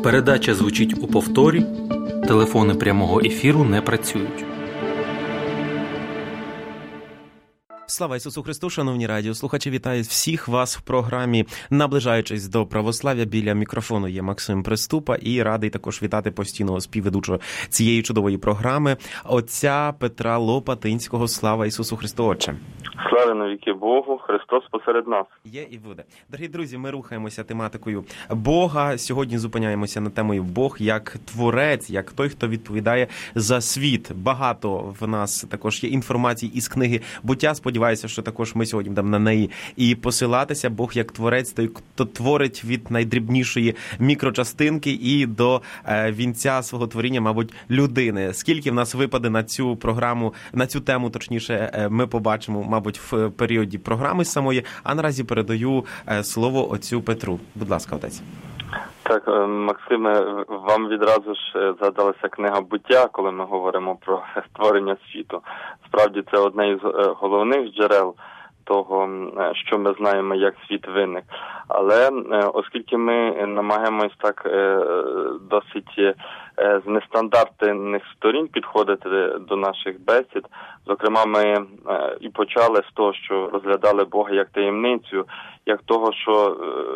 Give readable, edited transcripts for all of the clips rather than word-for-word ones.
Передача звучить у повторі. Телефони прямого ефіру не працюють. Слава Ісусу Христу, шановні радіослухачі, вітаю всіх вас в програмі «Наближаючись до православ'я». Біля мікрофону є Максим Приступа і радий також вітати постійного співведучого цієї чудової програми отця Петра Лопатинського. Слава Ісусу Христу, Отче! Слава навіки Богу, Христос посеред нас. Є і буде. Дорогі друзі, ми рухаємося тематикою Бога. Сьогодні зупиняємося на темою Бог як творець, як той, хто відповідає за світ. Багато в нас також є інформації із книги «Буття». Сподіваюся, що також ми сьогодні будемо на неї і посилатися. Бог як творець, той, хто творить від найдрібнішої мікрочастинки і до вінця свого творіння, мабуть, людини. Скільки в нас випаде на цю програму, на цю тему, точніше, ми побачимо, мабуть, в періоді програми самої. А наразі передаю слово отцю Петру. Будь ласка, отець. Так, Максиме, вам відразу ж згадалася книга «Буття», коли ми говоримо про створення світу. Справді, це одне із головних джерел того, що ми знаємо, як світ виник. Але оскільки ми намагаємось так досить з нестандартних сторін підходити до наших бесід, зокрема, ми і почали з того, що розглядали Бога як таємницю, як того, що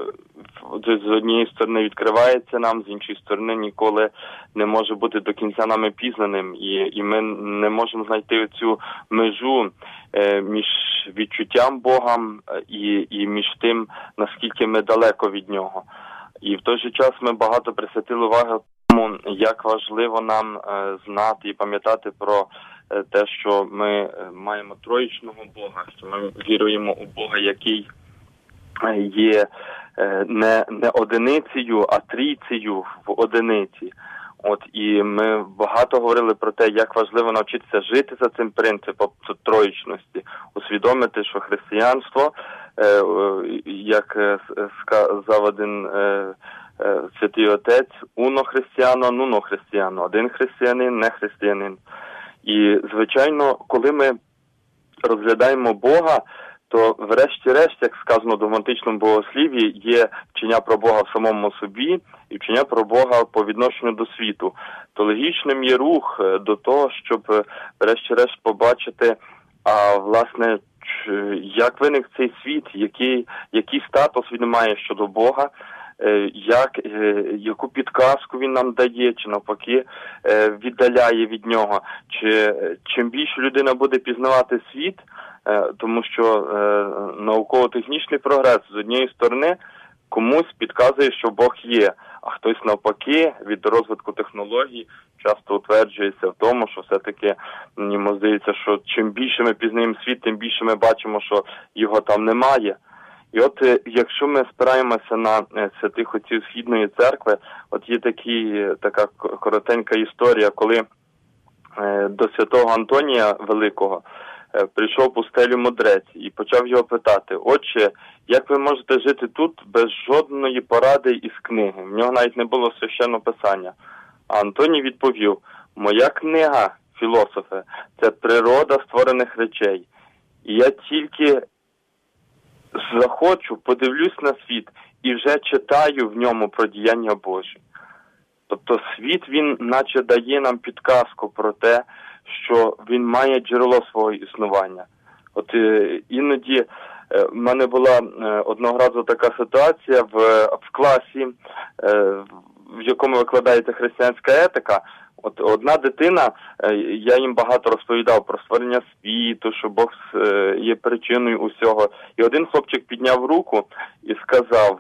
з однієї сторони відкривається нам, з іншої сторони ніколи не може бути до кінця нами пізнаним, і ми не можемо знайти цю межу між відчуттям Бога і між тим, наскільки ми далеко від Нього. І в той же час ми багато присвятили уваги тому, як важливо нам знати і пам'ятати про те, що ми маємо троїчного Бога, що ми віруємо у Бога, який є не одиницею, а трійцею в одиниці. І ми багато говорили про те, як важливо навчитися жити за цим принципом троїчності, усвідомити, що християнство, як сказав один святий отець, «Уно християно, нуно християно», один християнин, не християнин. І, звичайно, коли ми розглядаємо Бога, то врешті-решт, як сказано в догматичному богослів'ї, є вчення про Бога в самому собі і вчення про Бога по відношенню до світу. То логічним є рух до того, щоб врешті-решт побачити, власне, як виник цей світ, який статус він має щодо Бога, яку підказку він нам дає, чи навпаки віддаляє від нього. Чим більше людина буде пізнавати світ, тому що науково-технічний прогрес з однієї сторони комусь підказує, що Бог є, а хтось навпаки від розвитку технологій часто утверджується в тому, що все-таки, мені здається, що чим більше ми пізнаємо світ, тим більше ми бачимо, що його там немає. І якщо ми спираємося на святих отців Східної церкви, є така коротенька історія, коли до святого Антонія Великого прийшов в пустелю мудрець і почав його питати: «Отче, як ви можете жити тут без жодної поради із книги?» В нього навіть не було священного писання. А Антоній відповів: «Моя книга, філософе, це природа створених речей. І я тільки захочу, подивлюсь на світ і вже читаю в ньому про діяння Божі». Тобто світ, він наче дає нам підказку про те, що він має джерело свого існування. Іноді в мене була одного разу така ситуація в класі, в якому викладається християнська етика. Одна дитина, я їм багато розповідав про створення світу, що Бог є причиною усього. І один хлопчик підняв руку і сказав: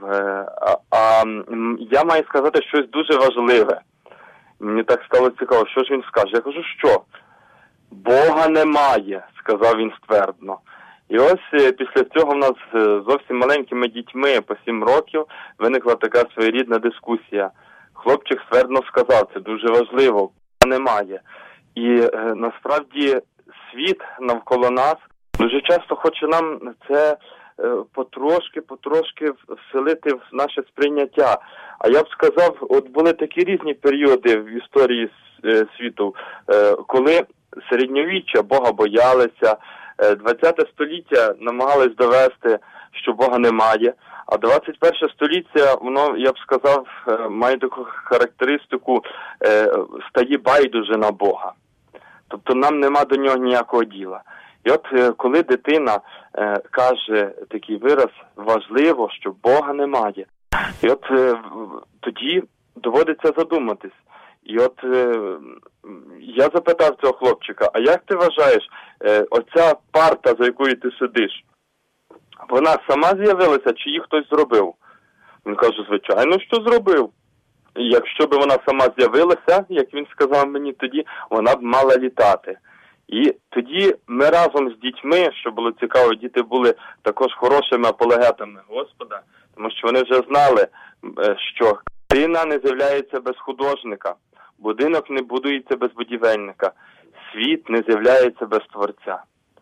я маю сказати щось дуже важливе. Мені так стало цікаво, що ж він скаже. Я кажу: що? Бога немає, сказав він ствердно. І після цього в нас з зовсім маленькими дітьми по 7 років виникла така своєрідна дискусія. Хлопчик ствердно сказав: це дуже важливо, Бога немає. І насправді світ навколо нас дуже часто хоче нам це потрошки вселити в наше сприйняття. А я б сказав, були такі різні періоди в історії світу, коли середньовіччя Бога боялися, 20 століття намагались довести, що Бога немає, А 21 століття, воно, я б сказав, має таку характеристику, стає байдуже на Бога. Тобто нам нема до нього ніякого діла. І от коли дитина каже такий вираз, важливо, що Бога немає. І от тоді доводиться задуматись. І от я запитав цього хлопчика, а як ти вважаєш, оця парта, за якою ти сидиш, вона сама з'явилася, чи її хтось зробив? Він каже, звичайно, що зробив. І якщо б вона сама з'явилася, як він сказав мені тоді, вона б мала літати. І тоді ми разом з дітьми, що було цікаво, діти були також хорошими апологетами Господа, тому що вони вже знали, що картина не з'являється без художника, будинок не будується без будівельника, світ не з'являється без Творця.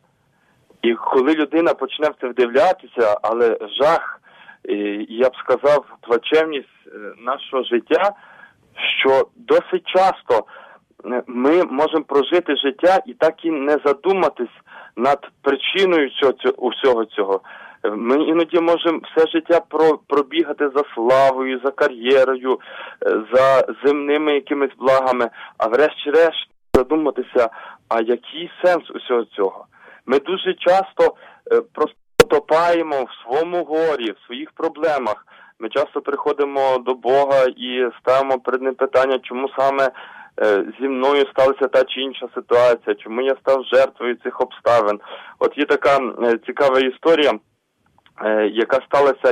І коли людина почне в це вдивлятися, але жах, я б сказав, плачевність нашого життя, що досить часто ми можемо прожити життя і так і не задуматись над причиною усього цього. Ми іноді можемо все життя пробігати за славою, за кар'єрою, за земними якимись благами, а врешті-решт задуматися, а який сенс усього цього? Ми дуже часто просто потопаємо в своєму горі, в своїх проблемах. Ми часто приходимо до Бога і ставимо перед ним питання, чому саме зі мною сталася та чи інша ситуація, чому я став жертвою цих обставин. От є така цікава історія, яка сталася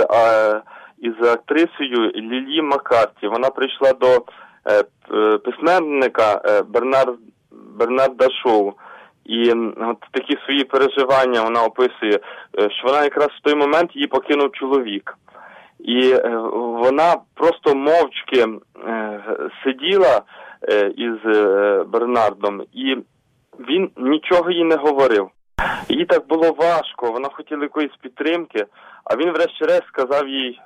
із актрисою Лілі Маккарті. Вона прийшла до письменника Бернарда Шоу. І от такі свої переживання вона описує, що вона якраз в той момент її покинув чоловік. І вона просто мовчки сиділа із Бернардом, і він нічого їй не говорив. Їй так було важко, вона хотіла якоїсь підтримки, а він врешті-решт сказав їй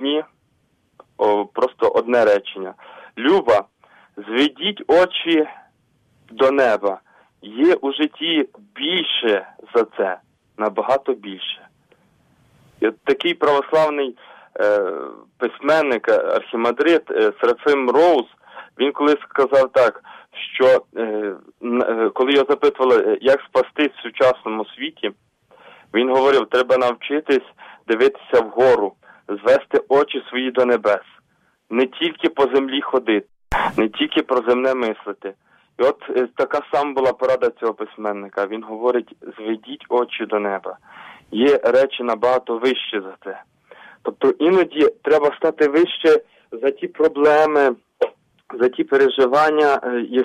просто одне речення. Люба, зведіть очі до неба. Є у житті більше за це, набагато більше. І от такий православний письменник, архімандрит Серафим Роуз, він колись сказав так, що коли його запитували, як спастись в сучасному світі, він говорив, треба навчитись дивитися вгору, звести очі свої до небес, не тільки по землі ходити, не тільки про земне мислити. І от така сама була порада цього письменника. Він говорить, зведіть очі до неба. Є речі набагато вищі за це. Тобто іноді треба стати вище за ті проблеми, за ті переживання,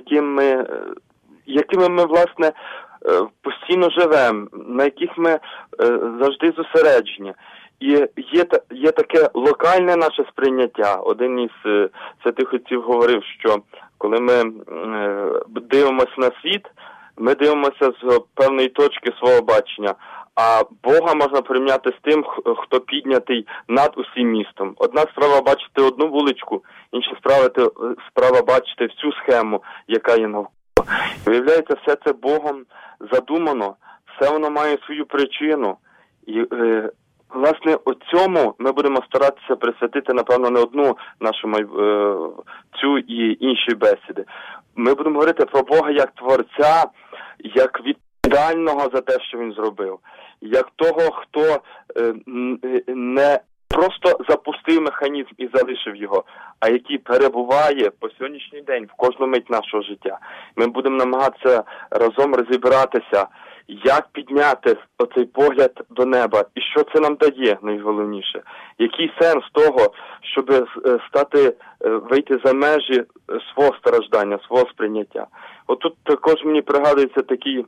якими ми, власне, постійно живемо, на яких ми завжди зосереджені. І є таке локальне наше сприйняття. Один із святих отців говорив, що коли ми дивимося на світ, ми дивимося з певної точки свого бачення, а Бога можна порівняти з тим, хто піднятий над усім містом. Одна справа бачити одну вуличку, інша справа бачити всю схему, яка є навколо. Виявляється, все це Богом задумано, все воно має свою причину. І власне, у цьому ми будемо старатися присвятити, напевно, не одну нашу цю і інші бесіди. Ми будемо говорити про Бога як Творця, як відповідального за те, що Він зробив, як того, хто не просто запустив механізм і залишив його, а який перебуває по сьогоднішній день в кожну мить нашого життя. Ми будемо намагатися разом розібратися, як підняти оцей погляд до неба і що це нам дає, найголовніше. Який сенс того, щоб вийти за межі свого страждання, свого сприйняття. Отут також мені пригадується такий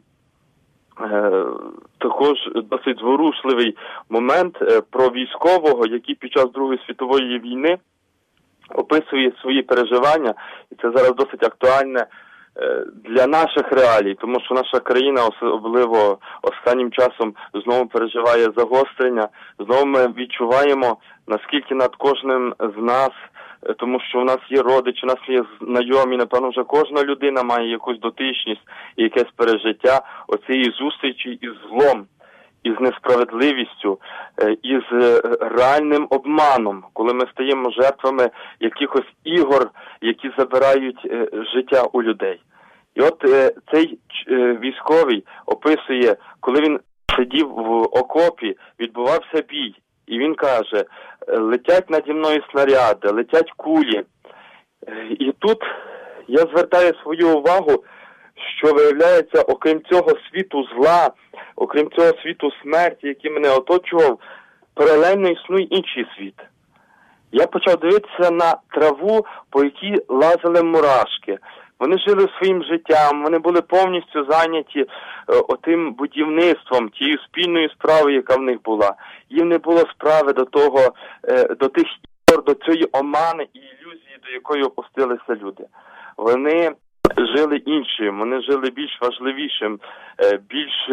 також досить зворушливий момент про військового, який під час Другої світової війни описує свої переживання, і це зараз досить актуальне для наших реалій, тому що наша країна, особливо останнім часом, знову переживає загострення, знову ми відчуваємо, наскільки над кожним з нас, тому що у нас є родичі, у нас є знайомі, напевно, вже кожна людина має якусь дотичність і якесь пережиття оцієї зустрічі із злом. із несправедливістю, із реальним обманом, коли ми стаємо жертвами якихось ігор, які забирають життя у людей. І от цей військовий описує, коли він сидів в окопі, відбувався бій, і він каже: летять наді мною снаряди, летять кулі. І тут я звертаю свою увагу, що виявляється, окрім цього світу зла, окрім цього світу смерті, який мене оточував, паралельно існує інший світ. Я почав дивитися на траву, по якій лазили мурашки. Вони жили своїм життям, вони були повністю зайняті отим будівництвом, тією спільною справою, яка в них була. Їм не було справи до того, до тих ігор, до цієї омани і ілюзії, до якої опустилися люди. Вони жили іншим, вони жили більш важливішим, більш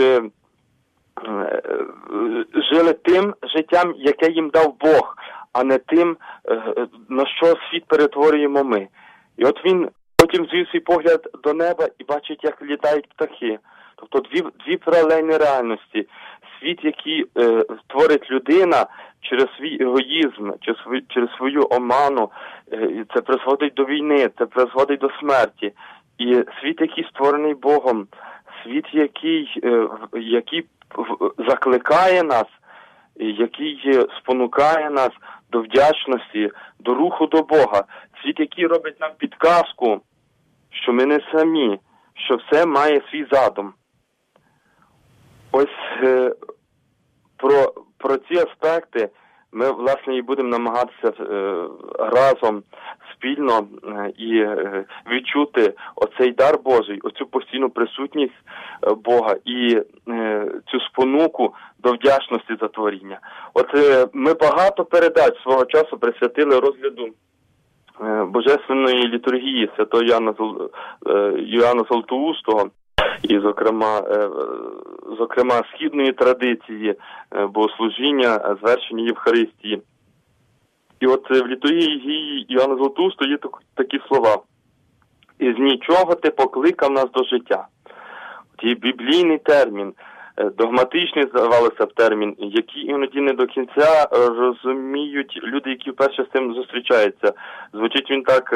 жили тим життям, яке їм дав Бог, а не тим, на що світ перетворюємо ми. І от він потім звів свій погляд до неба і бачить, як літають птахи. Тобто дві паралельні реальності. Світ, який творить людина через свій егоїзм, через свою оману, це призводить до війни, це призводить до смерті. І світ, який створений Богом, світ, який закликає нас, який спонукає нас до вдячності, до руху до Бога. Світ, який робить нам підказку, що ми не самі, що все має свій задум. Ось про ці аспекти ми, власне, і будемо намагатися разом, спільно і відчути оцей дар Божий, оцю постійну присутність Бога і цю спонуку до вдячності за творіння. От ми багато передач свого часу присвятили розгляду Божественної літургії святого Йоанна Золотоустого, і, зокрема, східної традиції богослужіння, звершення Євхаристії. І от в літургії Йоанна Золотоустого є такі слова: «Із нічого ти покликав нас до життя». Ті біблійний термін, догматичний, здавалося б, термін, який іноді не до кінця розуміють люди, які вперше з цим зустрічаються. Звучить він так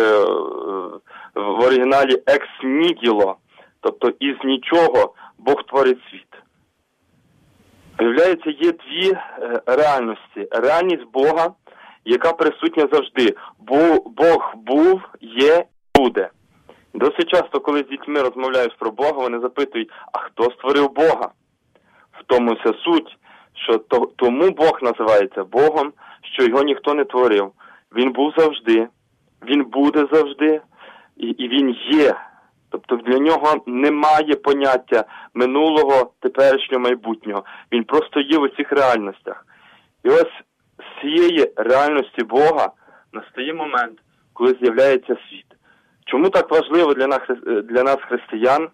в оригіналі «екс нігіло», тобто із нічого Бог творить світ. Виявляється, є дві реальності. Реальність Бога, яка присутня завжди. Бог був, є, буде. Досить часто, коли з дітьми розмовляєш про Бога, вони запитують: а хто створив Бога? В тому вся суть, що тому Бог називається Богом, що його ніхто не творив. Він був завжди, він буде завжди, і він є. Тобто для нього немає поняття минулого, теперішнього, майбутнього. Він просто є в усіх реальностях. І ось з цієї реальності Бога настає момент, коли з'являється світ. Чому так важливо для нас, християн,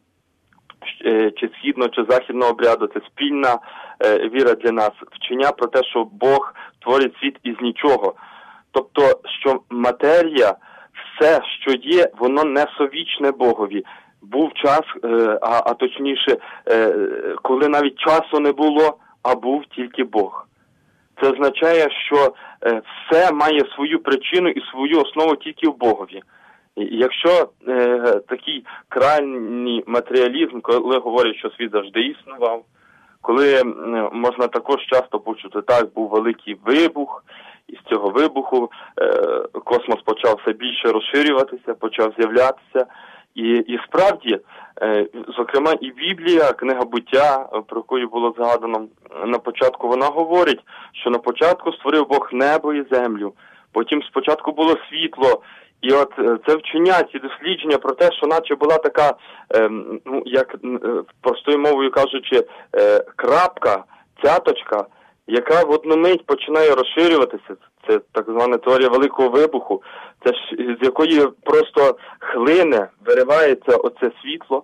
чи східного, чи західного обряду? Це спільна віра для нас, вчення про те, що Бог творить світ із нічого. Тобто, що матерія, все, що є, воно не совічне Богові. Був час, а точніше, коли навіть часу не було, а був тільки Бог. Це означає, що все має свою причину і свою основу тільки в Богові. Якщо такий крайній матеріалізм, коли говорять, що світ завжди існував, коли можна також часто почути: так, був великий вибух, і з цього вибуху космос почав все більше розширюватися, почав з'являтися. І справді, зокрема, і Біблія, книга Буття, про яку було згадано на початку, вона говорить, що на початку створив Бог небо і землю, потім спочатку було світло. І от це вчення, ці дослідження про те, що наче була така, як простою мовою кажучи, крапка, цяточка, яка в одну мить починає розширюватися. Це так звана теорія великого вибуху, це з якої просто хлине, виривається оце світло.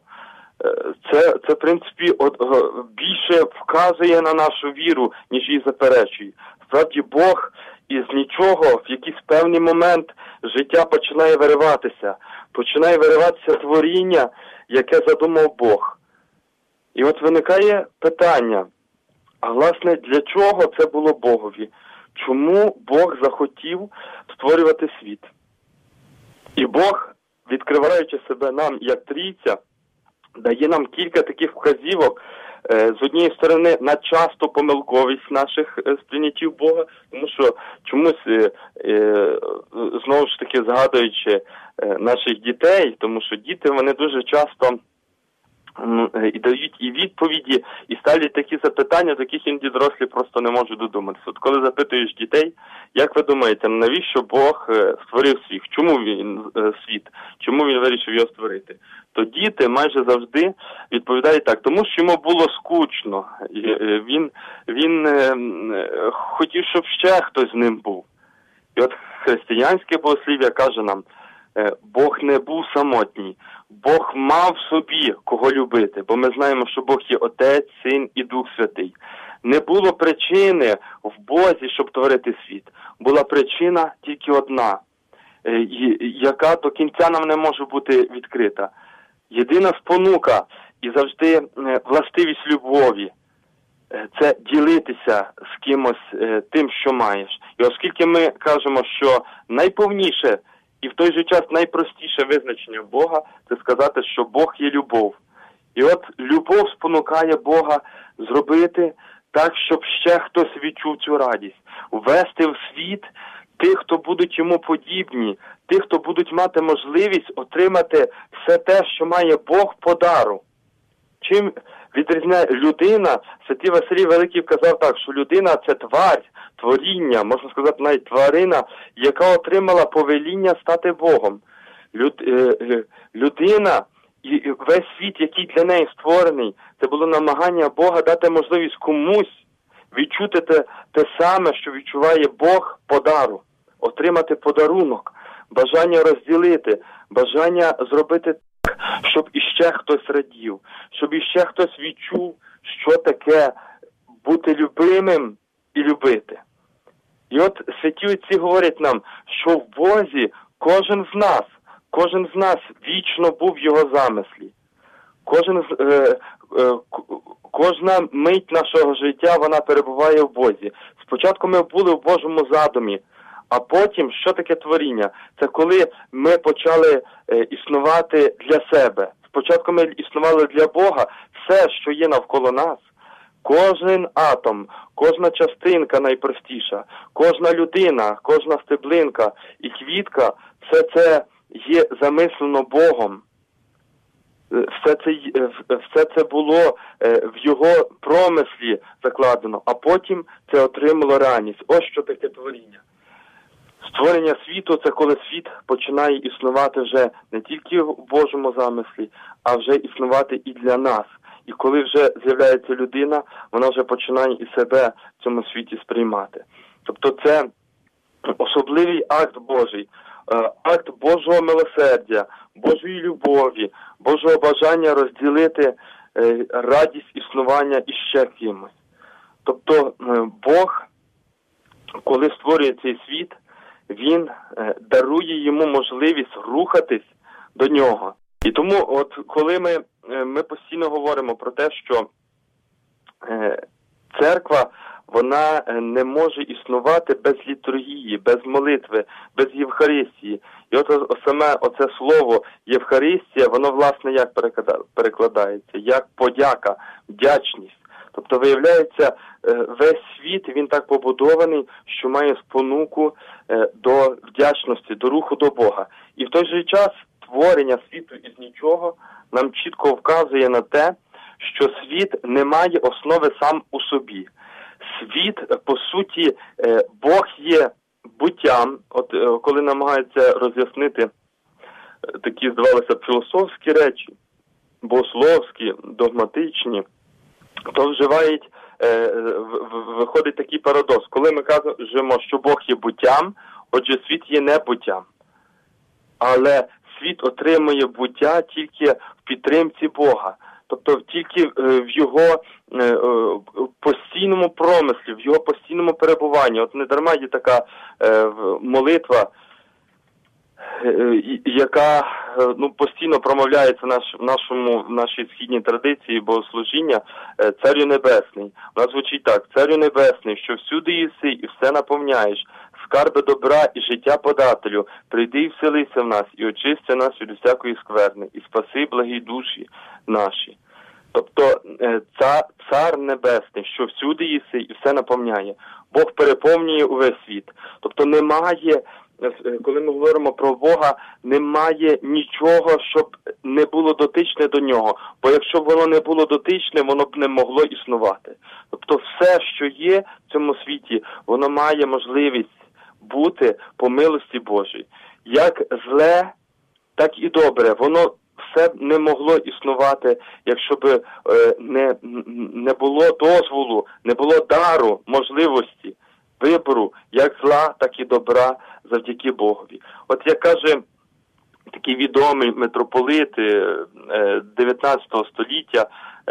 Це в принципі, більше вказує на нашу віру, ніж її заперечує. Справді, Бог із нічого в якийсь певний момент життя починає вириватися творіння, яке задумав Бог. І от виникає питання: А власне, для чого це було Богові? Чому Бог захотів створювати світ? І Бог, відкриваючи себе нам як трійця, дає нам кілька таких вказівок. З однієї сторони, на часто помилковість наших сприйняттів Бога, тому що чомусь, знову ж таки, згадуючи наших дітей, тому що діти, вони дуже часто і дають і відповіді, і ставлять такі запитання, до яких іноді дорослі просто не можуть додуматися. От коли запитуєш дітей, як ви думаєте, навіщо Бог створив світ? Чому він вирішив його створити? То діти майже завжди відповідають так, тому що йому було скучно. Він хотів, щоб ще хтось з ним був. І от християнське богослів'я каже нам, Бог не був самотній, Бог мав в собі кого любити, бо ми знаємо, що Бог є Отець, Син і Дух Святий. Не було причини в Бозі, щоб творити світ. Була причина тільки одна, яка до кінця нам не може бути відкрита. Єдина спонука і завжди властивість любові – це ділитися з кимось тим, що маєш. І оскільки ми кажемо, що найповніше і в той же час найпростіше визначення Бога – це сказати, що Бог є любов. І от любов спонукає Бога зробити так, щоб ще хтось відчув цю радість. Ввести в світ тих, хто будуть йому подібні, тих, хто будуть мати можливість отримати все те, що має Бог по дару. Чим відрізняє людина? Святий Василій Великий вказав так, що людина – це тварь, творіння, можна сказати, навіть тварина, яка отримала повеління стати Богом. Людина і весь світ, який для неї створений, це було намагання Бога дати можливість комусь відчути те саме, що відчуває Бог по дару, отримати подарунок, бажання розділити, бажання зробити так, щоб іще хтось радів, щоб іще хтось відчув, що таке бути любимим і любити. І от святі отці говорять нам, що в Бозі кожен з нас вічно був в його замислі. Кожна мить нашого життя, вона перебуває в Бозі. Спочатку ми були в Божому задумі, а потім, що таке творіння? Це коли ми почали існувати для себе. Спочатку ми існували для Бога, все, що є навколо нас. Кожен атом, кожна частинка найпростіша, кожна людина, кожна стеблинка і квітка, все це є замислено Богом. Все це було в його промислі закладено, а потім це отримало реальність. Ось що таке творіння. Створення світу – це коли світ починає існувати вже не тільки в Божому замислі, а вже існувати і для нас. І коли вже з'являється людина, вона вже починає і себе в цьому світі сприймати. Тобто це особливий акт Божий, акт Божого милосердя, Божої любові, Божого бажання розділити радість існування іще кимось. Тобто Бог, коли створює цей світ, Він дарує йому можливість рухатись до нього. І тому, от коли ми постійно говоримо про те, що церква, вона не може існувати без літургії, без молитви, без Євхаристії. І от саме оце слово Євхаристія, воно власне як перекладається? Як подяка, вдячність. Тобто, виявляється, весь світ, він так побудований, що має спонуку до вдячності, до руху до Бога. І в той же час творення світу із нічого нам чітко вказує на те, що світ не має основи сам у собі. Світ, по суті, Бог є буттям, от коли намагаються роз'яснити такі, здавалося б, філософські речі, богословські, догматичні, то виходить такий парадокс. Коли ми кажемо, що Бог є буттям, отже, світ є небуттям. Але світ отримує буття тільки в підтримці Бога. Тобто тільки в його постійному промислі, в його постійному перебуванні. От не дарма є така молитва, яка постійно промовляється в нашій східній традиції богослужіння «Царю Небесний». Вона звучить так: «Царю Небесний, що всюди єси і все наповняєш, скарби добра і життя подателю, прийди і вселися в нас, і очисти нас від усякої скверни, і спаси благі душі наші». Тобто Цар Небесний, що всюди єси і все наповняє. Бог переповнює увесь світ. Тобто немає, коли ми говоримо про Бога, немає нічого, щоб не було дотичне до Нього. Бо якщо б воно не було дотичне, воно б не могло існувати. Тобто все, що є в цьому світі, воно має можливість бути по милості Божій. Як зле, так і добре. Воно все не могло існувати, якщо б не було дозволу, не було дару, можливості, вибору, як зла, так і добра завдяки Богові. От як каже такий відомий митрополит 19 століття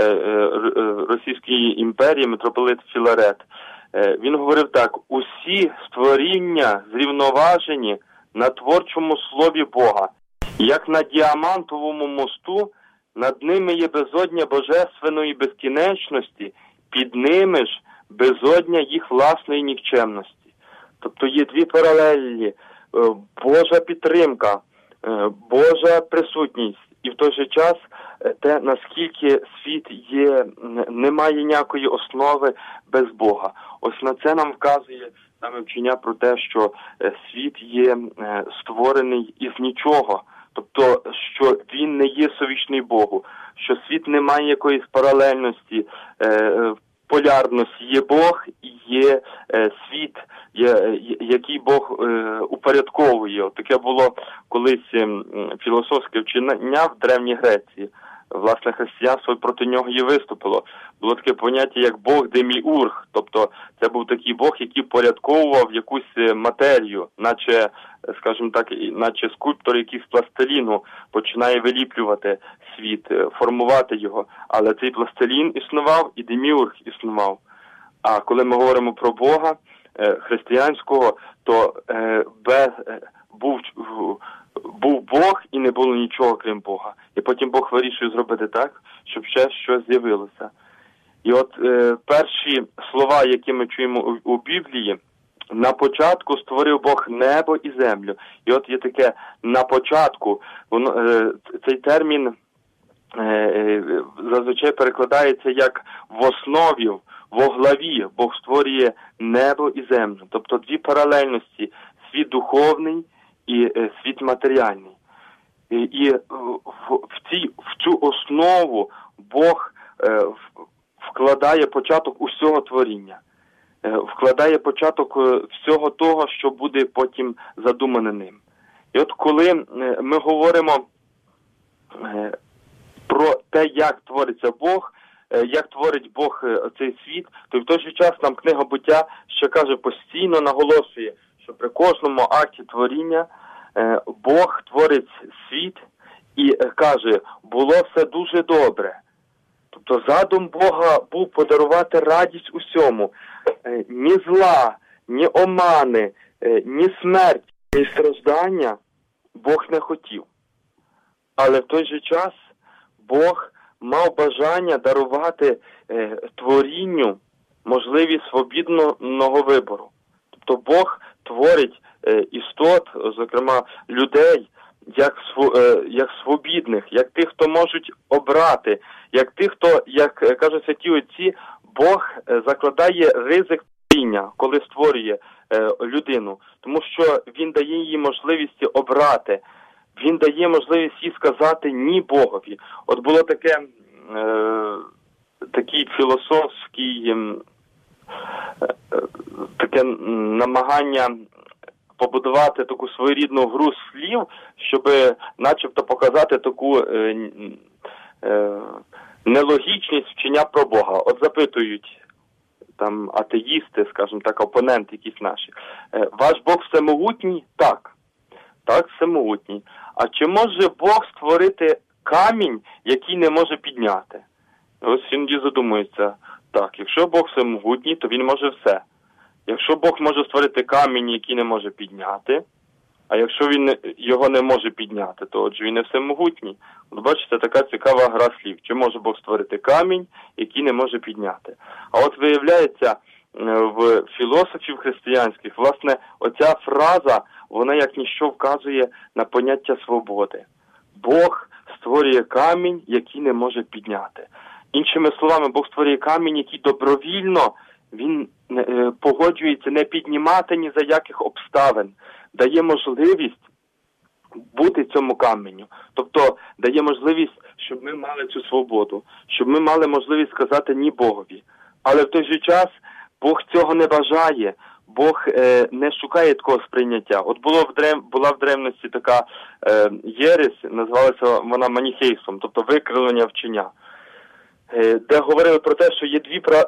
Російської імперії, митрополит Філарет, він говорив так: «Усі створіння зрівноважені на творчому слові Бога. Як на діамантовому мосту, над ними є безодня божественної безкінечності, під ними ж безодня їх власної нікчемності». Тобто є дві паралелі: Божа підтримка, Божа присутність, і в той же час те, наскільки світ не має ніякої основи без Бога. Ось на це нам вказує саме вчення про те, що світ є створений із нічого. Тобто, що він не є совічний Богу, що світ не має якоїсь паралельності, полярності. Є Бог і є світ, який Бог упорядковує. От таке було колись філософське вчення в Древній Греції. Власне, християнство проти нього і виступило. Було таке поняття, як Бог Деміург. Тобто, це був такий Бог, який порядковував якусь матерію, наче, скажімо так, наче скульптор, який з пластиліну починає виліплювати світ, формувати його. Але цей пластилін існував і Деміург існував. А коли ми говоримо про Бога християнського, то був Бог і не було нічого, крім Бога. І потім Бог вирішує зробити так, щоб ще щось з'явилося. І от перші слова, які ми чуємо у Біблії: «На початку створив Бог небо і землю». І от є таке «на початку». Цей термін зазвичай перекладається як «в основі», «во главі». Бог створює небо і землю. Тобто дві паралельності: світ духовний і світ матеріальний. І в цю основу Бог вкладає початок усього творіння, вкладає початок всього того, що буде потім задумане ним. І от коли ми говоримо про те, як твориться Бог, як творить Бог цей світ, то в той же час нам книга Буття ще каже, постійно наголошує, що при кожному акті творіння Бог творить світ і каже: «Було все дуже добре». Тобто задум Бога був подарувати радість усьому. Ні зла, ні омани, ні смерть, ні страждання Бог не хотів. Але в той же час Бог мав бажання дарувати творінню можливість свобідного вибору. Тобто Бог творить істот, зокрема людей, як свобідних, як тих, хто можуть обрати, як тих, хто, як кажуть святі отці, Бог закладає ризик творіння, коли створює людину, тому що Він дає їй можливість обрати, Він дає можливість їй сказати «ні» Богові. От було такий філософський таке намагання побудувати таку своєрідну гру слів, щоб начебто показати таку нелогічність вчення про Бога. От запитують там атеїсти, скажімо так, опоненти якісь наші: ваш Бог всемогутній? Так. Так, всемогутній. А чи може Бог створити камінь, який не може підняти? Ось іноді задумується: так, якщо Бог всемогутній, то він може все. Якщо Бог може створити камінь, який не може підняти, А якщо він його не може підняти, то отже він не всемогутній. От бачите, така цікава гра слів. Чи може Бог створити камінь, який не може підняти? А от виявляється, в філософів християнських, власне, оця фраза, вона як ніщо вказує на поняття свободи. Бог створює камінь, який не може підняти. Іншими словами, Бог створює камінь, який добровільно, він погоджується не піднімати ні за яких обставин, дає можливість бути цьому каменю. Тобто дає можливість, щоб ми мали цю свободу, щоб ми мали можливість сказати ні Богові. Але в той же час Бог цього не бажає, Бог не шукає такого сприйняття. От була в древності така єресь, називалася вона маніхейством, тобто викривлення вчення, де говорили про те, що є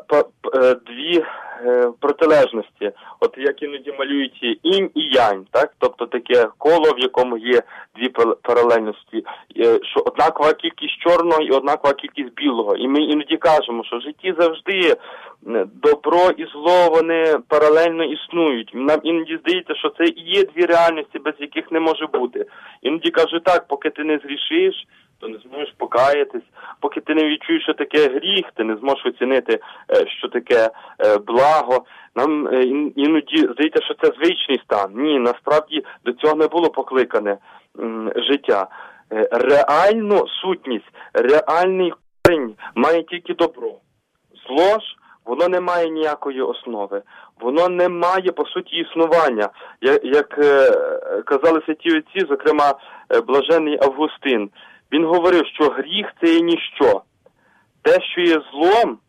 дві протилежності. От як іноді малюють інь і янь, так? Тобто таке коло, в якому є дві паралельності, що однакова кількість чорного і однакова кількість білого. І ми іноді кажемо, що в житті завжди добро і зло, вони паралельно існують. Нам іноді здається, що це і є дві реальності, без яких не може бути. Іноді кажуть так, поки ти не згрішиш, то не зможеш покаятись. Поки ти не відчуєш, що таке гріх, ти не зможеш оцінити, що таке благо. Нам іноді здається, що це звичний стан. Ні, насправді до цього не було покликане життя. Реальну сутність, реальний корінь має тільки добро. Зло ж, воно не має ніякої основи. Воно не має, по суті, існування. Як казали святі отці, зокрема, блаженний Августин, він говорив, що гріх – це є ніщо. Те, що є злом,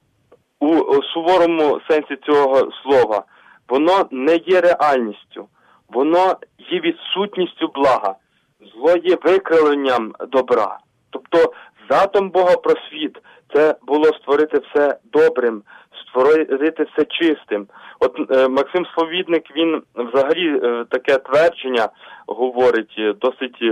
у суворому сенсі цього слова, воно не є реальністю. Воно є відсутністю блага. Зло є викривленням добра. Тобто, задум Бога про світ – це було створити все добрим, створити все чистим. От Максим Сповідник, він взагалі таке твердження говорить, досить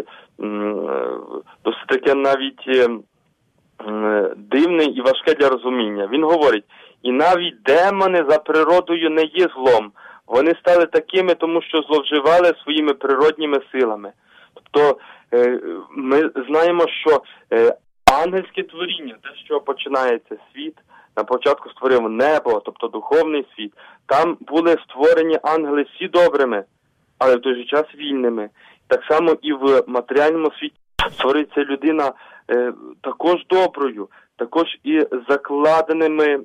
таке навіть дивне і важке для розуміння. Він говорить, і навіть демони за природою не є злом. Вони стали такими, тому що зловживали своїми природніми силами. Тобто ми знаємо, що ангельське творіння, те, що починається світ, на початку створив небо, тобто духовний світ, там були створені ангели всі добрими, але в той же час вільними. Так само і в матеріальному світі створюється людина також доброю, також і закладеним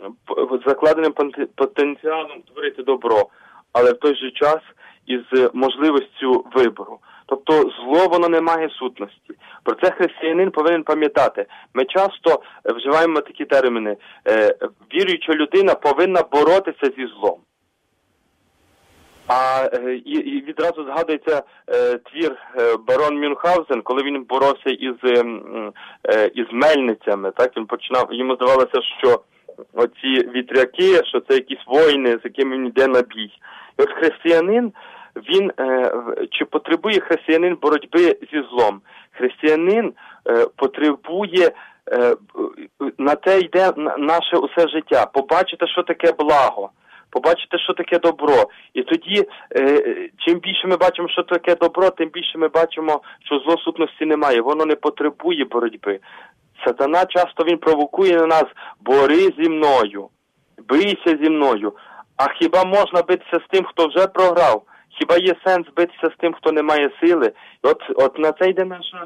потенціалом творити добро, але в той же час із можливістю вибору. Тобто зло, воно не має сутності. Про це християнин повинен пам'ятати. Ми часто вживаємо такі терміни. Віруюча людина повинна боротися зі злом. І відразу згадується твір барон Мюнхгаузен, коли він боровся із мельницями. Так? Він починав, йому здавалося, що оці вітряки, що це якісь воїни, з якими він йде на бій. І от християнин, чи потребує християнин боротьби зі злом? Християнин потребує, на те йде наше усе життя, побачити, що таке благо, побачити, що таке добро. І тоді, чим більше ми бачимо, що таке добро, тим більше ми бачимо, що зло сутності немає, воно не потребує боротьби. Сатана часто він провокує на нас: бори зі мною, бийся зі мною. А хіба можна битися з тим, хто вже програв? Хіба є сенс битися з тим, хто не має сили? От на це йде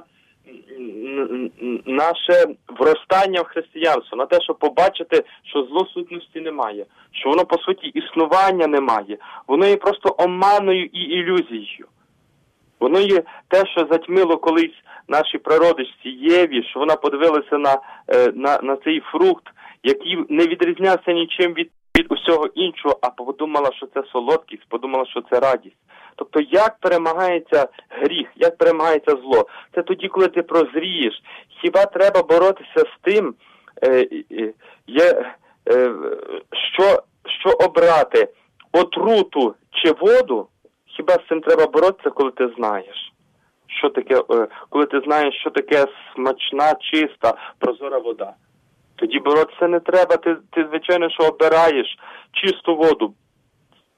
наше вростання в християнство, на те, щоб побачити, що зло сутності немає, що воно, по суті, існування немає. Воно є просто оманою і ілюзією. Воно є те, що затьмило колись нашій прародичці Єві, що вона подивилася на цей фрукт, який не відрізнявся нічим від усього іншого, а подумала, що це солодкість, подумала, що це радість. Тобто, як перемагається гріх, як перемагається зло? Це тоді, коли ти прозрієш. Хіба треба боротися з тим, що обрати, отруту чи воду? Хіба з цим треба боротися, коли ти знаєш? Коли ти знаєш, що таке смачна, чиста, прозора вода? Тоді боротися не треба, ти звичайно, що обираєш чисту воду,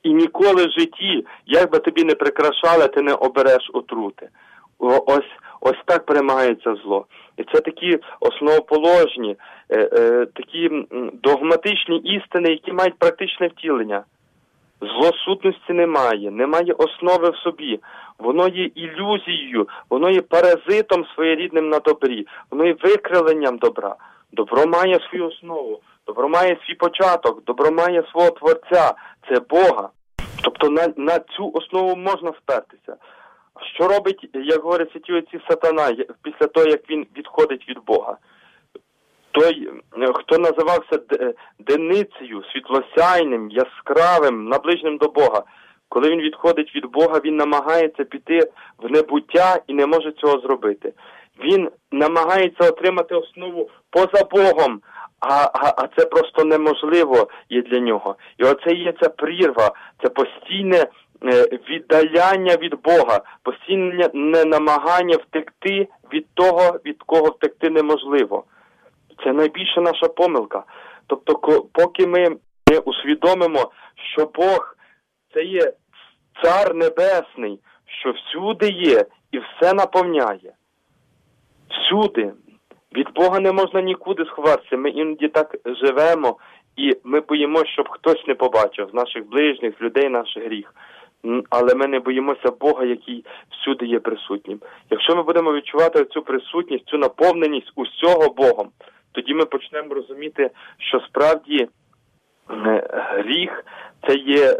І ніколи в житті, як би тобі не прикрашали, ти не обереш отрути. Ось так перемагається зло. І це такі основоположні, такі догматичні істини, які мають практичне втілення. Зло сутності немає основи в собі. Воно є ілюзією, воно є паразитом своєрідним на добрі, воно є викривленням добра. Добро має свою основу, добро має свій початок, добро має свого Творця, це Бога. Тобто на цю основу можна спертися. Що робить, як говорять святі отці, сатана, після того, як він відходить від Бога? Той, хто називався деницею, світлосяйним, яскравим, наближеним до Бога, коли він відходить від Бога, він намагається піти в небуття і не може цього зробити. Він намагається отримати основу поза Богом, а це просто неможливо є для нього. І оце є ця прірва, це постійне віддаляння від Бога, постійне намагання втекти від того, від кого втекти неможливо. Це найбільша наша помилка. Тобто, поки ми не усвідомимо, що Бог – це є Цар Небесний, що всюди є і все наповняє. Всюди. Від Бога не можна нікуди сховатися. Ми іноді так живемо, і ми боїмося, щоб хтось не побачив з наших ближніх, людей наш гріх. Але ми не боїмося Бога, який всюди є присутнім. Якщо ми будемо відчувати цю присутність, цю наповненість усього Богом, тоді ми почнемо розуміти, що справді гріх – це є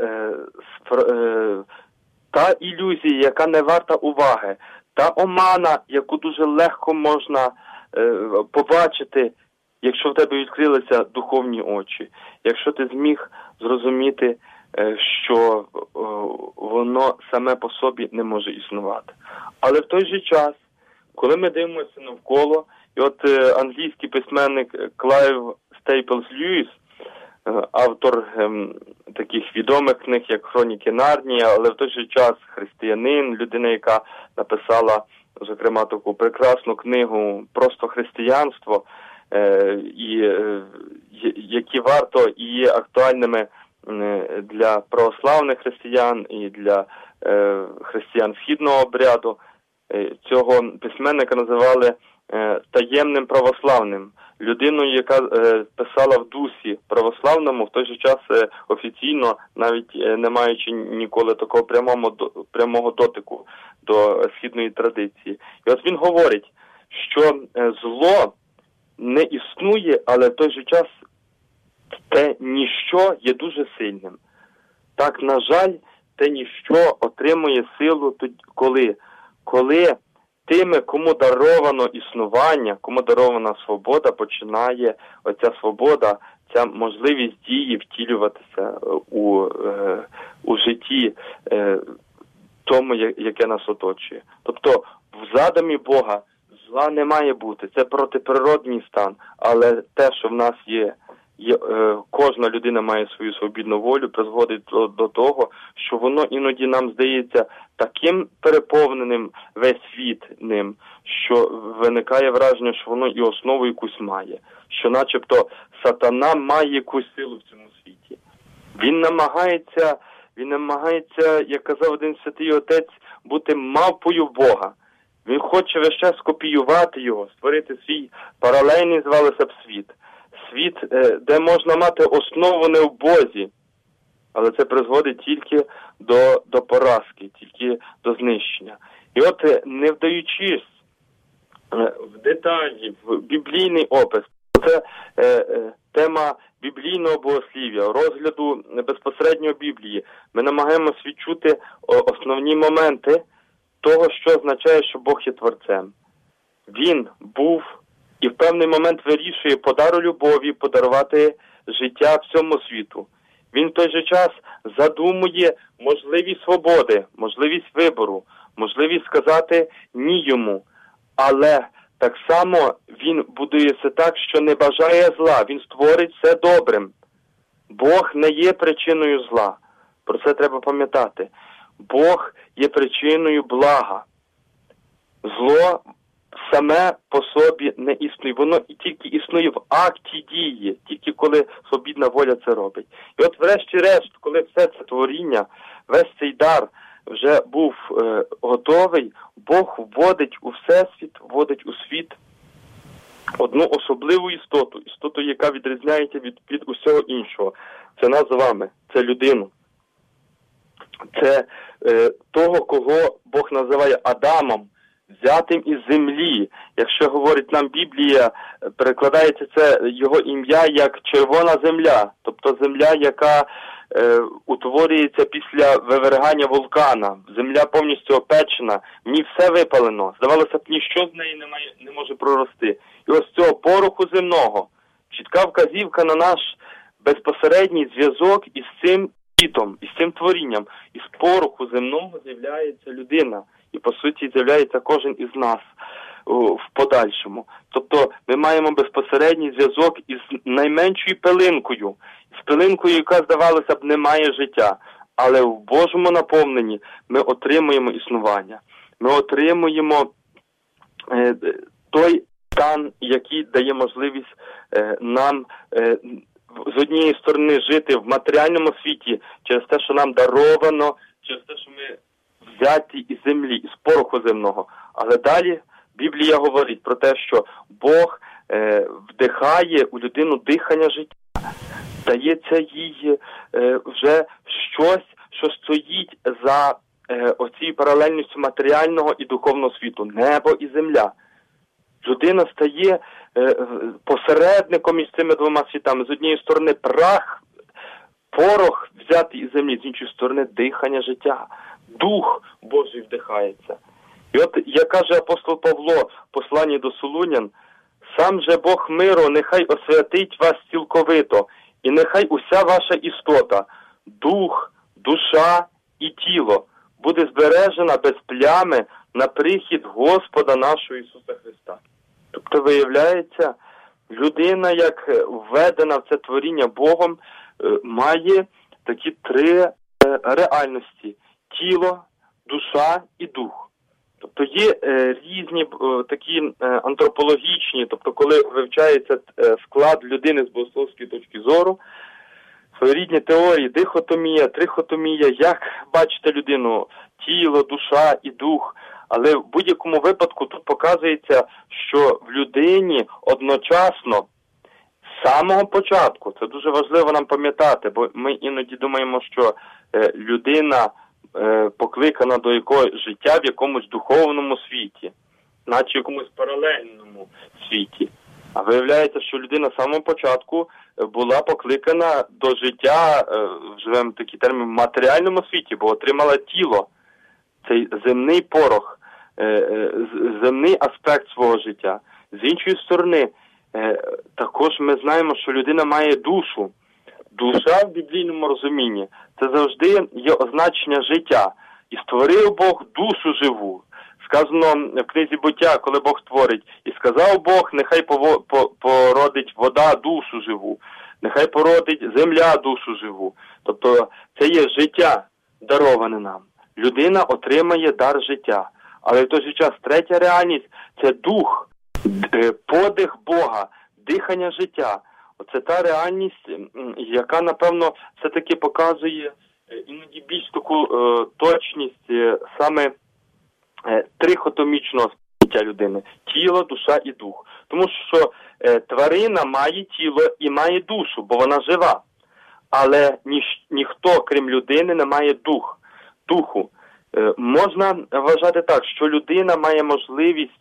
та ілюзія, яка не варта уваги, та омана, яку дуже легко можна побачити, якщо в тебе відкрилися духовні очі, якщо ти зміг зрозуміти, що воно саме по собі не може існувати. Але в той же час, коли ми дивимося навколо, і от англійський письменник Клайв Стейплс Льюіс, автор таких відомих книг, як «Хроніки Нарнії», але в той же час християнин, людина, яка написала, зокрема, таку прекрасну книгу «Просто християнство», які варто і є актуальними для православних християн і для християн східного обряду. Цього письменника називали таємним православним. Людиною, яка писала в дусі православному, в той же час офіційно, навіть не маючи ніколи такого прямого дотику до східної традиції. І от він говорить, що зло не існує, але в той же час те ніщо є дуже сильним. Так, на жаль, те ніщо отримує силу, коли тими, кому даровано існування, кому дарована свобода, починає оця свобода, ця можливість дії втілюватися у житті тому, яке нас оточує. Тобто, в задумі Бога зла не має бути. Це протиприродній стан, але те, що в нас є, кожна людина має свою свобідну волю, призводить до того, що воно іноді нам здається таким переповненим весь світ ним, що виникає враження, що воно і основу якусь має, що начебто сатана має якусь силу в цьому світі. Він намагається, як казав один святий отець, бути мавпою Бога. Він хоче весь час копіювати його, створити свій паралельний, звалося б, світ. Світ, де можна мати основу не в Бозі, але це призводить тільки до поразки, тільки до знищення. І от, не вдаючись в деталі, в біблійний опис, це тема біблійного богослів'я, розгляду безпосередньо Біблії, ми намагаємося відчути основні моменти того, що означає, що Бог є Творцем. Він був і в певний момент вирішує по дару любові подарувати життя всьому світу. Він в той же час задумує можливість свободи, можливість вибору, можливість сказати «ні» йому. Але так само він будує все так, що не бажає зла, він створить все добрим. Бог не є причиною зла. Про це треба пам'ятати. Бог є причиною блага. Зло саме по собі не існує. Воно тільки існує в акті дії, тільки коли свобідна воля це робить. І от врешті-решт, коли все це творіння, весь цей дар вже був готовий, Бог вводить у всесвіт, вводить у світ одну особливу істоту, яка відрізняється від усього іншого. Це нас з вами, це людину. Це того, кого Бог називає Адамом, взятим із землі. Якщо говорить нам Біблія, перекладається це його ім'я як червона земля, тобто земля, яка утворюється після вивергання вулкана. Земля повністю опечена, в ній все випалено. Здавалося б, ніщо з неї не може прорости. І ось цього пороху земного, чітка вказівка на наш безпосередній зв'язок із цим світом, із цим творінням. Із пороху земного з'являється людина. І, по суті, з'являється кожен із нас в подальшому. Тобто ми маємо безпосередній зв'язок із найменшою пилинкою. З пилинкою, яка, здавалося б, не має життя. Але в Божому наповненні ми отримуємо існування. Ми отримуємо той стан, який дає можливість нам з однієї сторони жити в матеріальному світі через те, що нам даровано, через те, що ми взяті із землі, із пороху земного. Але далі Біблія говорить про те, що Бог вдихає у людину дихання життя. Дається їй вже щось, що стоїть за оцією паралельністю матеріального і духовного світу. Небо і земля. Людина стає посередником із цими двома світами. З однієї сторони прах, порох взятий із землі, з іншої сторони дихання життя. Дух Божий вдихається. І от, як каже апостол Павло в посланні до Солунян, «Сам же Бог миру нехай освятить вас цілковито, і нехай уся ваша істота, дух, душа і тіло буде збережена без плями на прихід Господа нашого Ісуса Христа». Тобто, виявляється, людина, як введена в це творіння Богом, має такі три реальності – тіло, душа і дух. Тобто є різні такі антропологічні, тобто коли вивчається склад людини з богословської точки зору, своєрідні теорії, дихотомія, трихотомія, як бачите людину, тіло, душа і дух. Але в будь-якому випадку тут показується, що в людині одночасно з самого початку, це дуже важливо нам пам'ятати, бо ми іноді думаємо, що людина покликана до якогось життя в якомусь духовному світі, наче в якомусь паралельному світі. А виявляється, що людина з самого початку була покликана до життя, вживемо такий термін, в матеріальному світі, бо отримала тіло, цей земний порох, земний аспект свого життя. З іншої сторони, також ми знаємо, що людина має душу. Душа в біблійному розумінні – це завжди є означення життя. І створив Бог душу живу. Сказано в книзі Буття, коли Бог творить, і сказав Бог, нехай породить вода душу живу, нехай породить земля душу живу. Тобто це є життя, дароване нам. Людина отримає дар життя. Але в той же час третя реальність – це дух, подих Бога, дихання життя. Оце та реальність, яка, напевно, все-таки показує іноді більш таку точність саме трихотомічного сприйняття людини. Тіло, душа і дух. Тому що тварина має тіло і має душу, бо вона жива. Але ніхто, крім людини, не має духу. Можна вважати так, що людина має можливість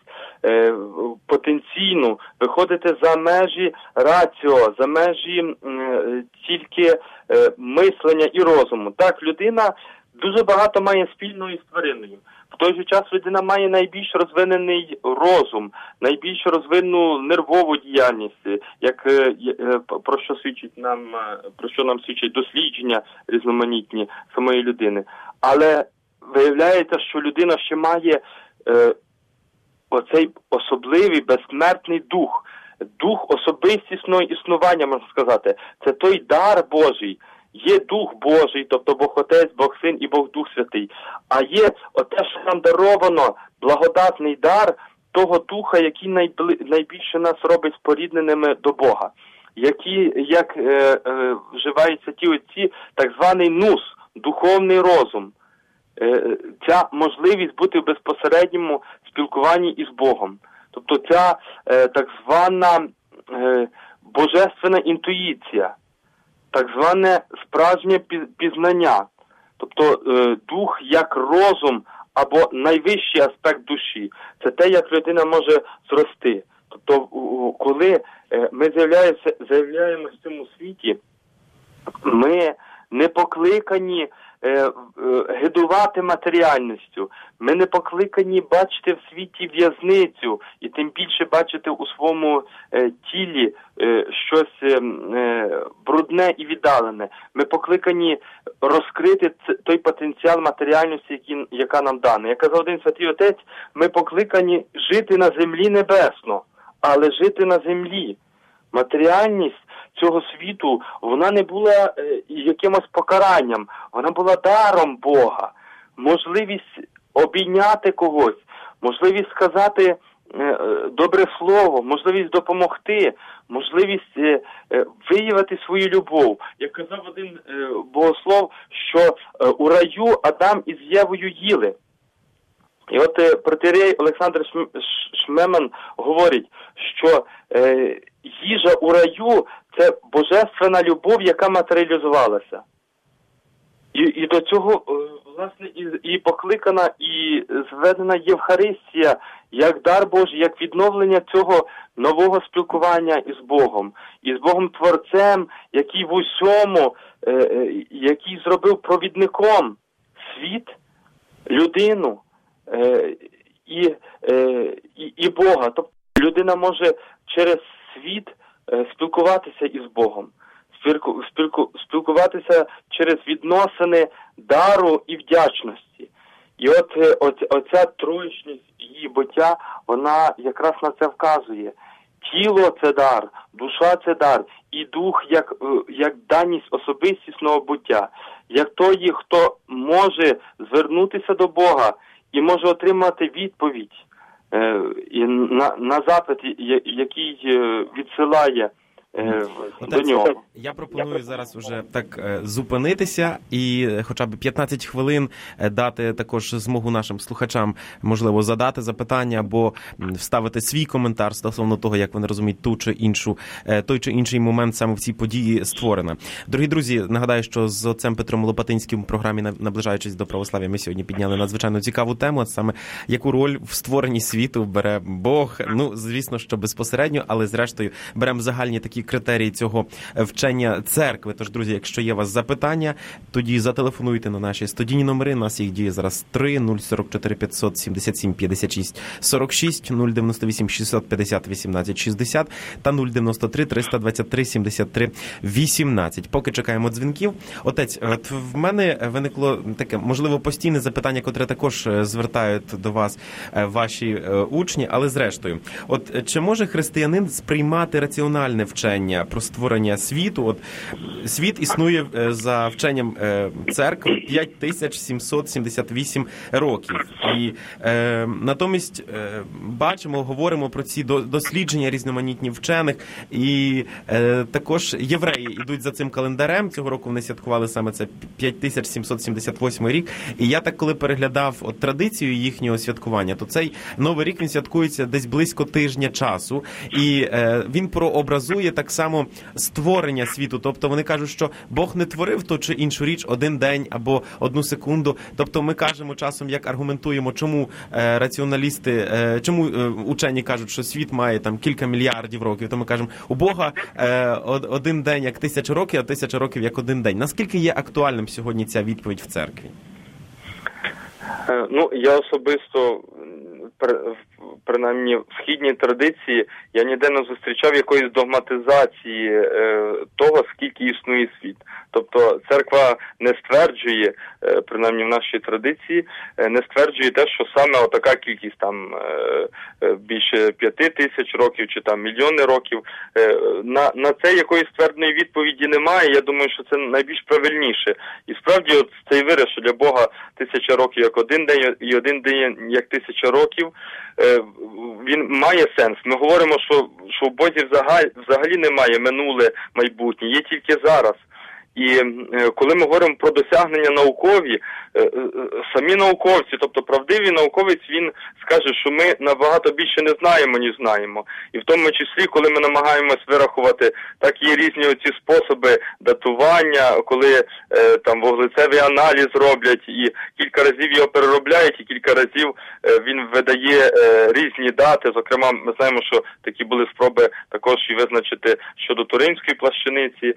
потенційно виходити за межі раціо, за межі тільки мислення і розуму. Так, людина дуже багато має спільного із твариною. В той же час людина має найбільш розвинений розум, найбільш розвинену нервову діяльність, про що нам свідчать дослідження різноманітні самої людини. Але виявляється, що людина ще має оцей особливий безсмертний дух особистісного існування, можна сказати. Це той дар Божий. Є Дух Божий, тобто Бог Отець, Бог Син і Бог Дух Святий. А є оте, що нам даровано, благодатний дар, того духа, який найбільше нас робить спорідненими до Бога. Як вживаються ті отці, так званий нус, духовний розум. Ця можливість бути в безпосередньому спілкуванні із Богом. Тобто ця так звана божественна інтуїція, так зване справжнє пізнання. Тобто дух як розум або найвищий аспект душі. Це те, як людина може зрости. Тобто, коли ми з'являємося в цьому світі, ми не покликані гидувати матеріальністю. Ми не покликані бачити в світі в'язницю і тим більше бачити у своєму тілі щось брудне і віддалене. Ми покликані розкрити той потенціал матеріальності, яка нам дана. Як казав один святий отець, ми покликані жити на землі небесно, але жити на землі. Матеріальність цього світу, вона не була якимось покаранням, вона була даром Бога. Можливість обійняти когось, можливість сказати добре слово, можливість допомогти, можливість виявити свою любов. Як казав один богослов, що у раю Адам із Євою їли. І от протоієрей Олександр Шмеман говорить, що їжа у раю – це божественна любов, яка матеріалізувалася. І до цього, власне, і покликана, і зведена Євхаристія, як дар Божий, як відновлення цього нового спілкування із Богом Творцем, який в усьому, який зробив провідником світ, людину і Бога. Тобто людина може через світ спілкуватися із Богом, спілкуватися через відносини дару і вдячності. І оця троєчність її буття, вона якраз на це вказує. Тіло – це дар, душа – це дар, і дух як даність особистісного буття, як той, хто може звернутися до Бога і може отримати відповідь на запит, який відсилає до нього. Я пропоную зараз уже так зупинитися і хоча б 15 хвилин дати також змогу нашим слухачам, можливо, задати запитання або вставити свій коментар стосовно того, як вони розуміють той чи інший момент саме в цій події створено. Дорогі друзі, нагадаю, що з отцем Петром Лопатинським в програмі «Наближаючись до православ'я» ми сьогодні підняли надзвичайно цікаву тему, саме яку роль в створенні світу бере Бог. Ну, звісно, що безпосередньо, але зрештою беремо загальні такі критерії цього вчення церкви. Тож, друзі, якщо є у вас запитання, тоді зателефонуйте на наші студійні номери. У нас їх діє зараз 044 577 56 46, 098 650 18 60 та 093 323 73 18. Поки чекаємо дзвінків. Отець, от в мене виникло таке, можливо, постійне запитання, котре також звертають до вас ваші учні, але зрештою, от чи може християнин сприймати раціональне вчення про створення світу? От світ існує за вченням церкви 5778 років. І натомість бачимо, говоримо про ці дослідження різноманітні вчених, і також євреї йдуть за цим календарем. Цього року вони святкували саме це 5778 рік. І я так, коли переглядав традицію їхнього святкування, то цей Новий рік він святкується десь близько тижня часу, і він прообразує так само створення світу. Тобто вони кажуть, що Бог не творив ту чи іншу річ один день або одну секунду. Тобто ми кажемо часом, як аргументуємо, чому раціоналісти, чому учені кажуть, що світ має там кілька мільярдів років. То ми кажемо, у Бога один день як 1000 років, а 1000 років як один день. Наскільки є актуальним сьогодні ця відповідь в церкві? Ну, я особисто, принаймні в східній традиції, я ніде не зустрічав якоїсь догматизації того, скільки існує світ. Тобто церква не стверджує, принаймні в нашій традиції, не стверджує те, що саме отака кількість, там більше 5000 років чи там мільйони років. На це якоїсь ствердної відповіді немає. Я думаю, що це найбільш правильніше. І справді от цей вираз, що для Бога 1000 років як один день і один день як 1000 років, він має сенс. Ми говоримо, що в Бозі взагалі немає минуле, майбутнє, є тільки зараз. І коли ми говоримо про досягнення наукові, самі науковці, тобто правдивий науковець, він скаже, що ми набагато більше не знаємо, ніж знаємо. І в тому числі, коли ми намагаємось вирахувати, так є різні оці способи датування, коли там вуглецевий аналіз роблять і кілька разів його переробляють, і кілька разів він видає різні дати. Зокрема, ми знаємо, що такі були спроби також і визначити щодо Туринської плащаниці,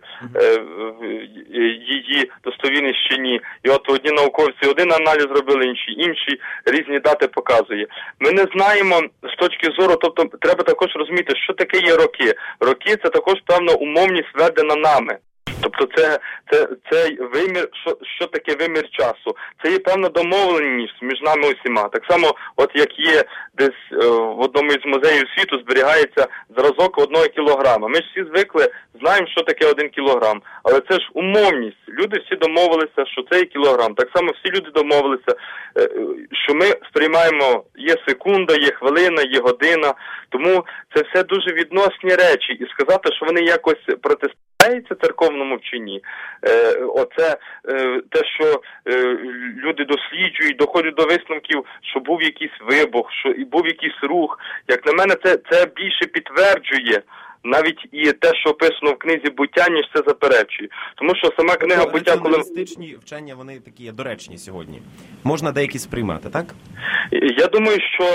її достовірність чи ні. І от одні науковці один аналіз робили, інші різні дати показує. Ми не знаємо з точки зору, тобто треба також розуміти, що таке є роки. Роки – це також певна умовність введена нами. Тобто це вимір, що таке вимір часу? Це є певна домовленість між нами усіма. Так само, от як є десь в одному із музеїв світу зберігається зразок 1 кілограма. Ми ж всі звикли, знаємо, що таке 1 кілограм. Але це ж умовність. Люди всі домовилися, що це є кілограм. Так само всі люди домовилися, що ми сприймаємо, є секунда, є хвилина, є година. Тому це все дуже відносні речі. І сказати, що вони якось протиставляються церковному вченні, оце те, що люди досліджують, доходять до висновків, що був якийсь вибух, що і був якийсь рух. Як на мене, це більше підтверджує навіть і те, що описано в книзі «Буття», ніж це заперечує. Тому що сама книга «Буття», коли... Раціоналістичні вчення, вони такі доречні сьогодні. Можна деякі сприймати, так? Я думаю, що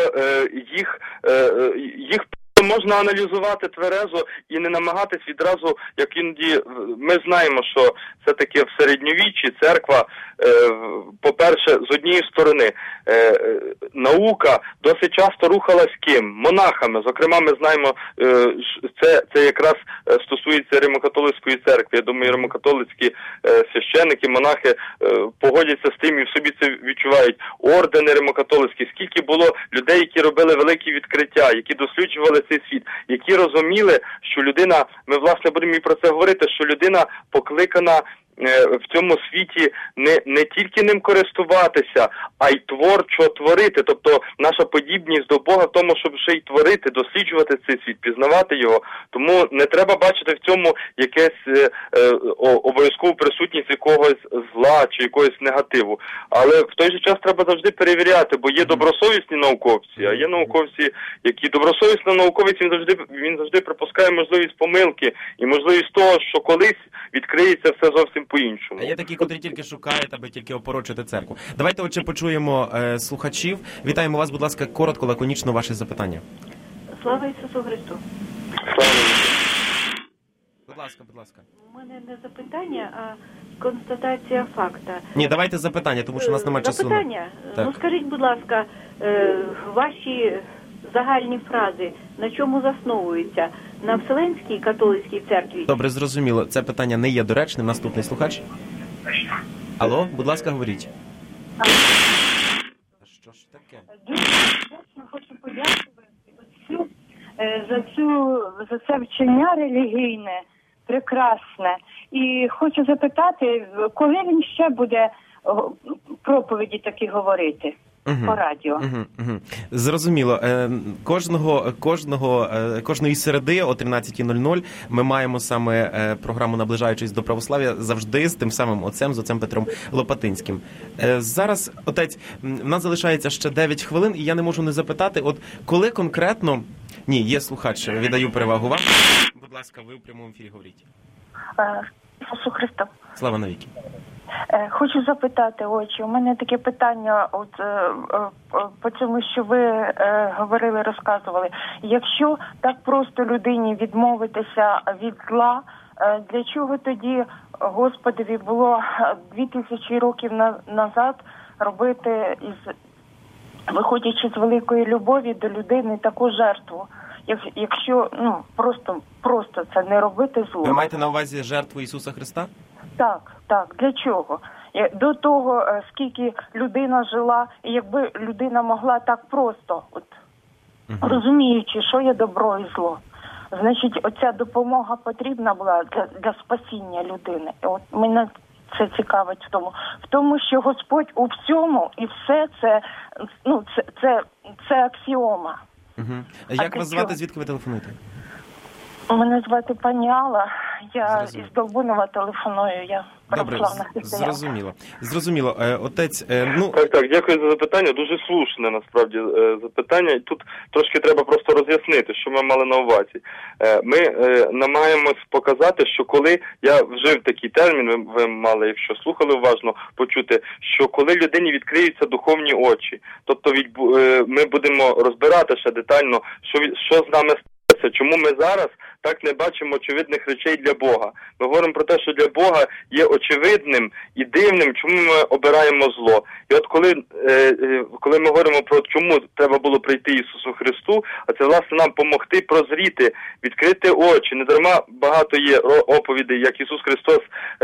їх можна аналізувати тверезо і не намагатись відразу, як іноді ми знаємо, що все-таки в середньовіччі церква, по-перше, з однієї сторони, наука досить часто рухалась ким? Монахами. Зокрема, ми знаємо, це якраз стосується Римо-католицької церкви. Я думаю, римо-католицькі священники, монахи погодяться з тим і в собі це відчувають. Ордени римо-католицькі. Скільки було людей, які робили великі відкриття, які досліджували цей світ, які розуміли, що людина, ми власне будемо і про це говорити, що людина покликана в цьому світі не тільки ним користуватися, а й творчо творити. Тобто наша подібність до Бога в тому, щоб ще й творити, досліджувати цей світ, пізнавати його. Тому не треба бачити в цьому якесь обов'язкову присутність якогось зла чи якогось негативу. Але в той же час треба завжди перевіряти, бо є добросовісні науковці, а є науковці, які добросовісний науковець, він завжди припускає можливість помилки і можливість того, що колись відкриється все зовсім по-іншому. А є такі, котрі тільки шукають, аби тільки опорочити церкву. Давайте отже почуємо слухачів. Вітаємо вас, будь ласка, коротко, лаконічно ваші запитання. Слава Ісусу Христу! Слава. Будь ласка. У мене не запитання, а констатація факта. Ні, давайте запитання, тому що у нас немає часу. Запитання? Так. Ну, скажіть, будь ласка, ваші загальні фрази на чому засновуються? На Вселенській католицькій церкві? Добре, зрозуміло. Це питання не є доречним. Наступний слухач. Алло, будь ласка, говоріть. Що ж таке? Дуже вдячно хочу подякувати за це вчення релігійне, прекрасне. І хочу запитати, коли він ще буде проповіді такі говорити? По радіо. Зрозуміло. Кожної середи о 13:00 ми маємо саме програму «Наближаючись до православ'я» завжди з тим самим отцем, з отцем Петром Лопатинським. Зараз, отець, в нас залишається ще 9 хвилин, і я не можу не запитати, от коли конкретно... Ні, є слухач, віддаю перевагу вам. Будь ласка, ви в прямому ефірі говоріть. Ісусу Христу. Слава навіки. Хочу запитати, отче, у мене таке питання, по цьому, що ви говорили, розказували. Якщо так просто людині відмовитися від зла, для чого тоді Господові було 2000 років назад робити, виходячи з великої любові до людини, таку жертву? Якщо просто це не робити зло. Ви маєте на увазі жертву Ісуса Христа? Так. Для чого? До того, скільки людина жила, і якби людина могла так просто, розуміючи, що є добро і зло, значить, оця допомога потрібна була для спасіння людини. І от мене це цікавить в тому, що Господь у всьому, і все це аксіома. Як вас звати, звідки ви телефонуєте? Мене звати пані Алла, я Зрозуміло. із Долбунова телефоную, я Добре, православна християнка. Зрозуміло. Отець, Так, дякую за запитання. Дуже слушне, насправді, запитання. І тут трошки треба просто роз'яснити, що ми мали на увазі. Ми намагаємось показати, що коли, я вжив такий термін, ви мали, якщо слухали уважно, почути, що коли людині відкриються духовні очі, тобто ми будемо розбирати ще детально, що з нами сталося, чому ми зараз так не бачимо очевидних речей для Бога. Ми говоримо про те, що для Бога є очевидним і дивним, чому ми обираємо зло. І от коли ми говоримо про чому треба було прийти Ісусу Христу, а це, власне, нам помогти прозріти, відкрити очі. Не дарма багато є оповідей, як Ісус Христос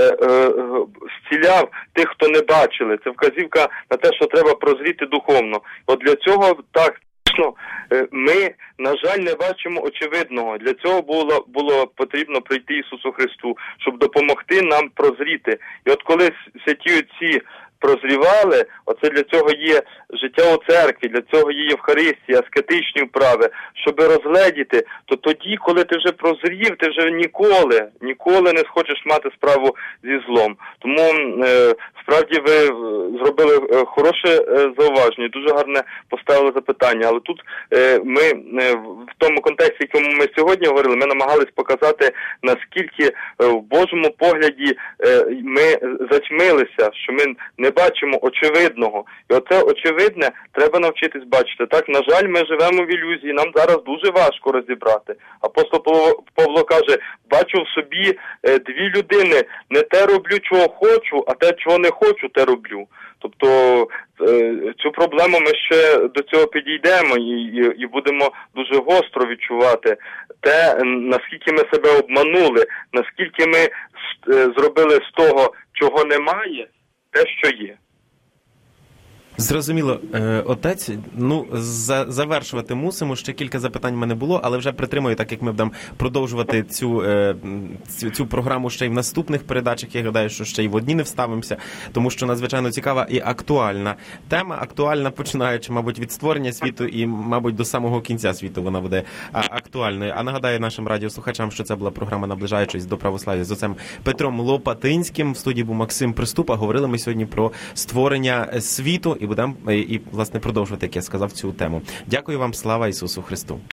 зціляв тих, хто не бачили. Це вказівка на те, що треба прозріти духовно. От для цього, так, ми, на жаль, не бачимо очевидного. Для цього було потрібно прийти Ісусу Христу, щоб допомогти нам прозріти. І от коли святі отці прозрівали, оце для цього є життя у церкві, для цього є Євхаристія, аскетичні вправи, щоб розгледіти, то тоді, коли ти вже прозрів, ти вже ніколи не схочеш мати справу зі злом. Тому, справді, ви зробили хороше зауваження, дуже гарне поставили запитання, але тут ми в тому контексті, в якому ми сьогодні говорили, ми намагались показати, наскільки в Божому погляді ми затьмилися, що ми не бачимо очевидного. І оце очевидне треба навчитись бачити. Так, на жаль, ми живемо в ілюзії, нам зараз дуже важко розібрати. Апостол Павло каже, бачу в собі дві людини, не те роблю, чого хочу, а те, чого не хочу, те роблю. Тобто цю проблему ми ще до цього підійдемо і будемо дуже гостро відчувати те, наскільки ми себе обманули, наскільки ми зробили з того, чого немає, те, що є. Зрозуміло. Отець, завершувати мусимо. Ще кілька запитань в мене було, але вже притримую, так як ми будемо продовжувати цю програму ще й в наступних передачах. Я гадаю, що ще й в одні не вставимося, тому що надзвичайно цікава і актуальна тема. Актуальна, починаючи, мабуть, від створення світу і, мабуть, до самого кінця світу вона буде актуальною. А нагадаю нашим радіослухачам, що це була програма «Наближаючись до православ'я» з отцем Петром Лопатинським. В студії був Максим Приступа. Говорили ми сьогодні про створення світу. І будемо, власне, продовжувати, як я сказав, цю тему. Дякую вам, слава Ісусу Христу!